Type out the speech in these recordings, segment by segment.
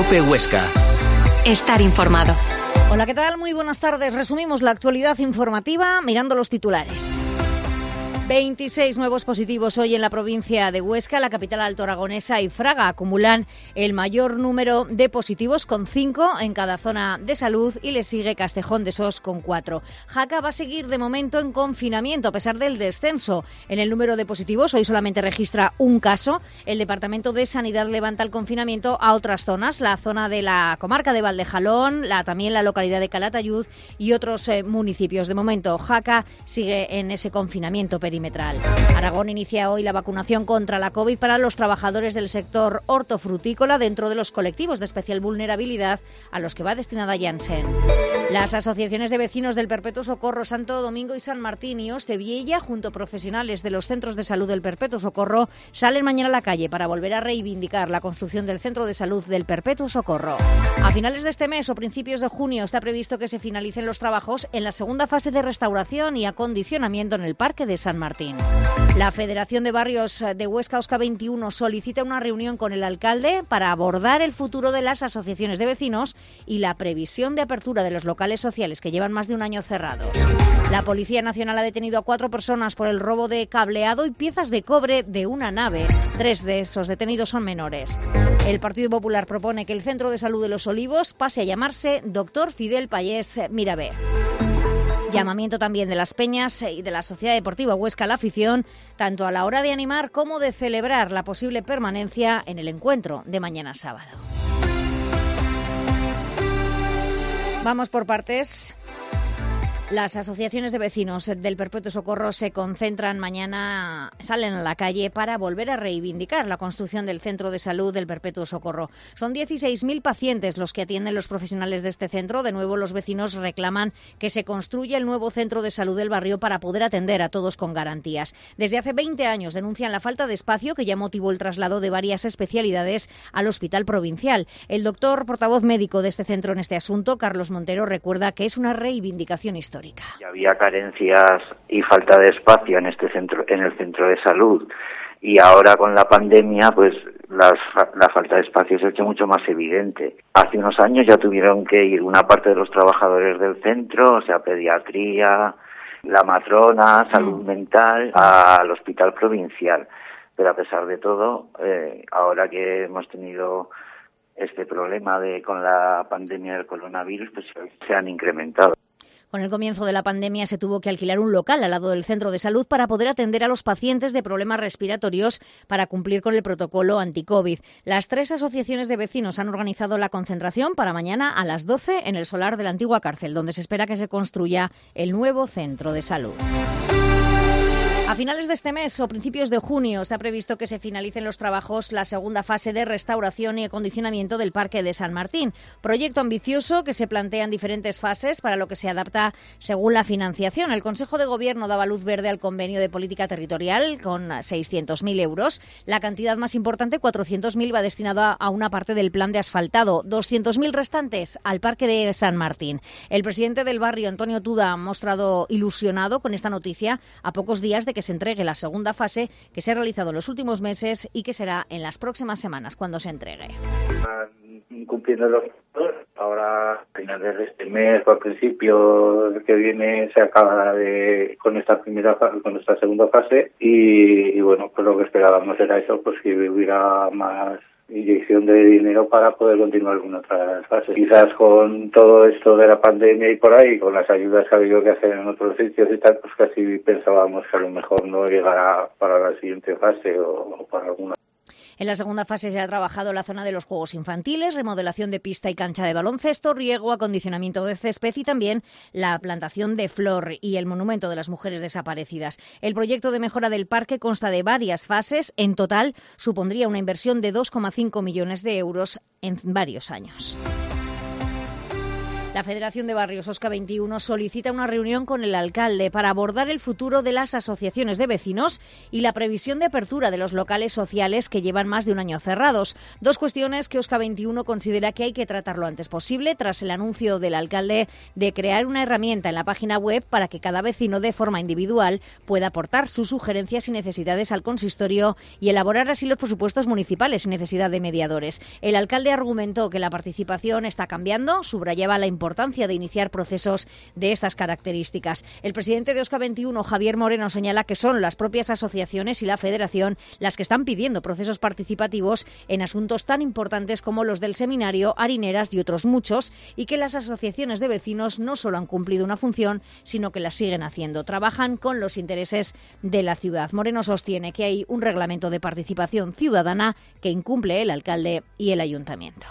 Cope Huesca. Estar informado. Hola, ¿qué tal? Muy buenas tardes. Resumimos la actualidad informativa mirando los titulares. 26 nuevos positivos hoy en la provincia de Huesca. La capital altoaragonesa y Fraga acumulan el mayor número de positivos, con 5 en cada zona de salud, y le sigue Castejón de Sos con 4. Jaca va a seguir de momento en confinamiento a pesar del descenso en el número de positivos. Hoy solamente registra un caso. El Departamento de Sanidad levanta el confinamiento a otras zonas, la zona de la comarca de Valdejalón, también la localidad de Calatayud y otros municipios. De momento, Jaca sigue en ese confinamiento perimetral. Aragón inicia hoy la vacunación contra la COVID para los trabajadores del sector hortofrutícola dentro de los colectivos de especial vulnerabilidad a los que va destinada Janssen. Las asociaciones de vecinos del Perpetuo Socorro, Santo Domingo y San Martín y Osteviella, junto a profesionales de los centros de salud del Perpetuo Socorro, salen mañana a la calle para volver a reivindicar la construcción del centro de salud del Perpetuo Socorro. A finales de este mes o principios de junio está previsto que se finalicen los trabajos en la segunda fase de restauración y acondicionamiento en el Parque de San Martín. La Federación de Barrios de Huesca, OSCA 21, solicita una reunión con el alcalde para abordar el futuro de las asociaciones de vecinos y la previsión de apertura de los locales sociales que llevan más de un año cerrados. La Policía Nacional ha detenido a 4 personas por el robo de cableado y piezas de cobre de una nave. 3 de esos detenidos son menores. El Partido Popular propone que el Centro de Salud de Los Olivos pase a llamarse Dr. Fidel Pallés Miravé. Llamamiento también de las peñas y de la Sociedad Deportiva Huesca a la afición, tanto a la hora de animar como de celebrar la posible permanencia en el encuentro de mañana sábado. Vamos por partes. Las asociaciones de vecinos del Perpetuo Socorro se concentran mañana, salen a la calle para volver a reivindicar la construcción del centro de salud del Perpetuo Socorro. Son 16.000 pacientes los que atienden los profesionales de este centro. De nuevo, los vecinos reclaman que se construya el nuevo centro de salud del barrio para poder atender a todos con garantías. Desde hace 20 años denuncian la falta de espacio que ya motivó el traslado de varias especialidades al Hospital Provincial. El doctor portavoz médico de este centro en este asunto, Carlos Montero, recuerda que es una reivindicación histórica. Ya había carencias y falta de espacio en este centro, en el centro de salud, y ahora con la pandemia, pues la falta de espacio se ha hecho mucho más evidente. Hace unos años ya tuvieron que ir una parte de los trabajadores del centro, o sea, pediatría, la matrona, salud mental, al Hospital Provincial. Pero a pesar de todo, ahora que hemos tenido este problema con la pandemia del coronavirus, pues se han incrementado. Con el comienzo de la pandemia se tuvo que alquilar un local al lado del centro de salud para poder atender a los pacientes de problemas respiratorios para cumplir con el protocolo anti-COVID. Las 3 asociaciones de vecinos han organizado la concentración para mañana a las 12 en el solar de la antigua cárcel, donde se espera que se construya el nuevo centro de salud. A finales de este mes o principios de junio está previsto que se finalicen los trabajos, la segunda fase de restauración y acondicionamiento del Parque de San Martín. Proyecto ambicioso que se plantea en diferentes fases, para lo que se adapta según la financiación. El Consejo de Gobierno daba luz verde al convenio de política territorial con 600.000 euros. La cantidad más importante, 400.000, va destinada a una parte del plan de asfaltado. 200.000 restantes al Parque de San Martín. El presidente del barrio, Antonio Tuda, ha mostrado ilusionado con esta noticia a pocos días de que se entregue la segunda fase que se ha realizado en los últimos meses y que será en las próximas semanas cuando se entregue. Cumpliendo los plazos, ahora a finales de este mes o al principio que viene se acaba con esta segunda fase y bueno, pues lo que esperábamos era eso, pues que hubiera más inyección de dinero para poder continuar con otras fases. Quizás con todo esto de la pandemia y por ahí, con las ayudas que ha habido que hacer en otros sitios y tal, pues casi pensábamos que a lo mejor no llegará para la siguiente fase o para alguna. En la segunda fase se ha trabajado la zona de los juegos infantiles, remodelación de pista y cancha de baloncesto, riego, acondicionamiento de césped y también la plantación de flor y el monumento de las mujeres desaparecidas. El proyecto de mejora del parque consta de varias fases. En total supondría una inversión de 2,5 millones de euros en varios años. La Federación de Barrios OSCA 21 solicita una reunión con el alcalde para abordar el futuro de las asociaciones de vecinos y la previsión de apertura de los locales sociales que llevan más de un año cerrados. Dos cuestiones que OSCA 21 considera que hay que tratar lo antes posible tras el anuncio del alcalde de crear una herramienta en la página web para que cada vecino de forma individual pueda aportar sus sugerencias y necesidades al consistorio y elaborar así los presupuestos municipales sin necesidad de mediadores. El alcalde argumentó que la participación está cambiando, subrayaba la importancia de iniciar procesos de estas características. El presidente de OSCA 21, Javier Moreno, señala que son las propias asociaciones y la Federación las que están pidiendo procesos participativos en asuntos tan importantes como los del seminario, harineras y otros muchos, y que las asociaciones de vecinos no solo han cumplido una función, sino que la siguen haciendo. Trabajan con los intereses de la ciudad. Moreno sostiene que hay un reglamento de participación ciudadana que incumple el alcalde y el ayuntamiento.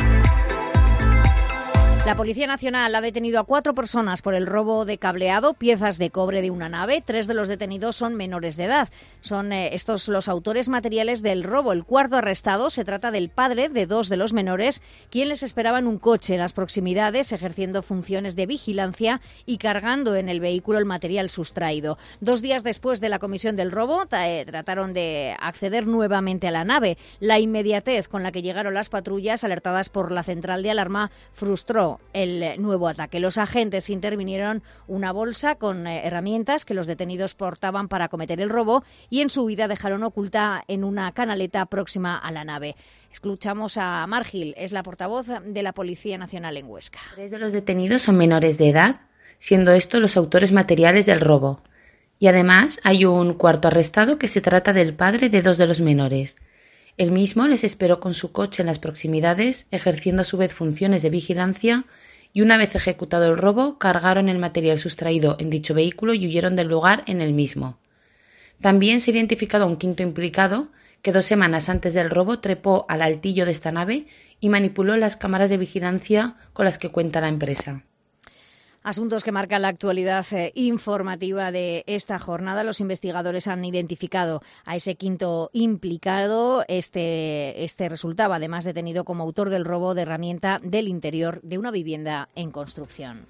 La Policía Nacional ha detenido a 4 personas por el robo de cableado, piezas de cobre de una nave. 3 de los detenidos son menores de edad. Son estos los autores materiales del robo. El cuarto arrestado se trata del padre de 2 de los menores, quien les esperaba en un coche en las proximidades, ejerciendo funciones de vigilancia y cargando en el vehículo el material sustraído. 2 días después de la comisión del robo, trataron de acceder nuevamente a la nave. La inmediatez con la que llegaron las patrullas, alertadas por la central de alarma, frustró el nuevo ataque. Los agentes intervinieron una bolsa con herramientas que los detenidos portaban para cometer el robo y en su huida dejaron oculta en una canaleta próxima a la nave. Escuchamos a Mar Gil, es la portavoz de la Policía Nacional en Huesca. 3 de los detenidos son menores de edad, siendo estos los autores materiales del robo. Y además hay un cuarto arrestado que se trata del padre de 2 de los menores. Él mismo les esperó con su coche en las proximidades, ejerciendo a su vez funciones de vigilancia, y una vez ejecutado el robo, cargaron el material sustraído en dicho vehículo y huyeron del lugar en el mismo. También se ha identificado a un quinto implicado que 2 semanas antes del robo trepó al altillo de esta nave y manipuló las cámaras de vigilancia con las que cuenta la empresa. Asuntos que marcan la actualidad informativa de esta jornada. Los investigadores han identificado a ese quinto implicado. Este resultaba además detenido como autor del robo de herramienta del interior de una vivienda en construcción.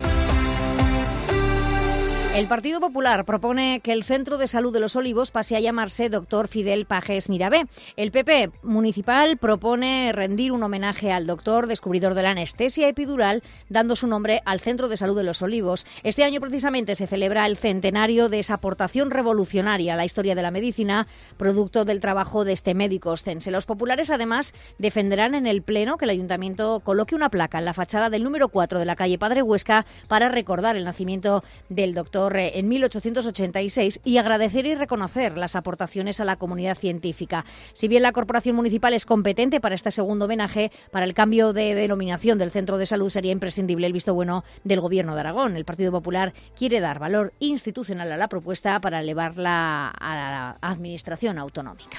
El Partido Popular propone que el Centro de Salud de Los Olivos pase a llamarse Dr. Fidel Pagés Mirabé. El PP municipal propone rendir un homenaje al doctor descubridor de la anestesia epidural, dando su nombre al Centro de Salud de Los Olivos. Este año precisamente se celebra el centenario de esa aportación revolucionaria a la historia de la medicina, producto del trabajo de este médico oscense. Los populares además defenderán en el Pleno que el Ayuntamiento coloque una placa en la fachada del número 4 de la calle Padre Huesca para recordar el nacimiento del doctor en 1886 y agradecer y reconocer las aportaciones a la comunidad científica. Si bien la Corporación Municipal es competente para este segundo homenaje, para el cambio de denominación del centro de salud sería imprescindible el visto bueno del Gobierno de Aragón. El Partido Popular quiere dar valor institucional a la propuesta para elevarla a la Administración autonómica.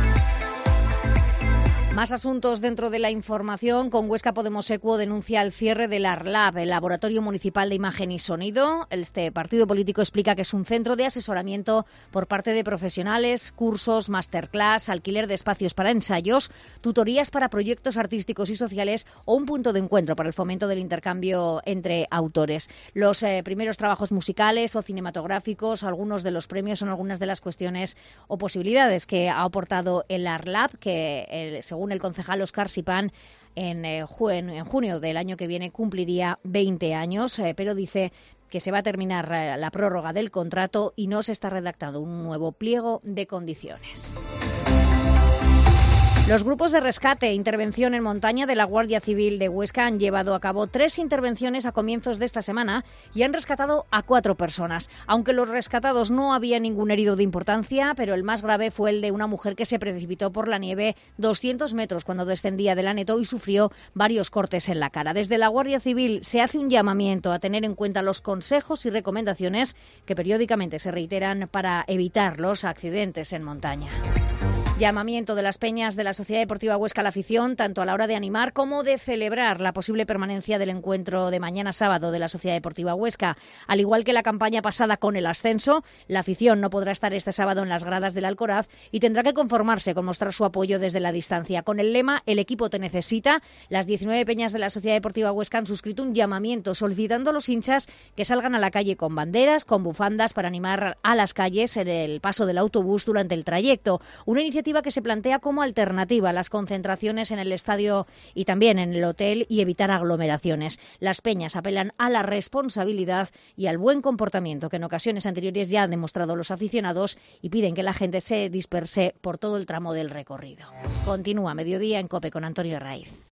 Más asuntos dentro de la información. Con Huesca Podemos Equo denuncia el cierre del ARLAB, el Laboratorio Municipal de Imagen y Sonido. Este partido político explica que es un centro de asesoramiento por parte de profesionales, cursos, masterclass, alquiler de espacios para ensayos, tutorías para proyectos artísticos y sociales o un punto de encuentro para el fomento del intercambio entre autores. Los primeros trabajos musicales o cinematográficos, algunos de los premios son algunas de las cuestiones o posibilidades que ha aportado el ARLAB, que según el concejal Óscar Sipán, en junio del año que viene cumpliría 20 años, pero dice que se va a terminar la prórroga del contrato y no se está redactando un nuevo pliego de condiciones. Los grupos de rescate e intervención en montaña de la Guardia Civil de Huesca han llevado a cabo 3 intervenciones a comienzos de esta semana y han rescatado a 4 personas. Aunque los rescatados no había ningún herido de importancia, pero el más grave fue el de una mujer que se precipitó por la nieve 200 metros cuando descendía del Aneto y sufrió varios cortes en la cara. Desde la Guardia Civil se hace un llamamiento a tener en cuenta los consejos y recomendaciones que periódicamente se reiteran para evitar los accidentes en montaña. Llamamiento de las peñas de la Sociedad Deportiva Huesca a la afición, tanto a la hora de animar como de celebrar la posible permanencia del encuentro de mañana sábado de la Sociedad Deportiva Huesca. Al igual que la campaña pasada con el ascenso, la afición no podrá estar este sábado en las gradas del Alcoraz y tendrá que conformarse con mostrar su apoyo desde la distancia. Con el lema "El equipo te necesita", las 19 peñas de la Sociedad Deportiva Huesca han suscrito un llamamiento solicitando a los hinchas que salgan a la calle con banderas, con bufandas, para animar a las calles en el paso del autobús durante el trayecto. Una iniciativa que se plantea como alternativa a las concentraciones en el estadio y también en el hotel y evitar aglomeraciones. Las peñas apelan a la responsabilidad y al buen comportamiento que en ocasiones anteriores ya han demostrado los aficionados y piden que la gente se disperse por todo el tramo del recorrido. Continúa Mediodía en COPE con Antonio Raiz.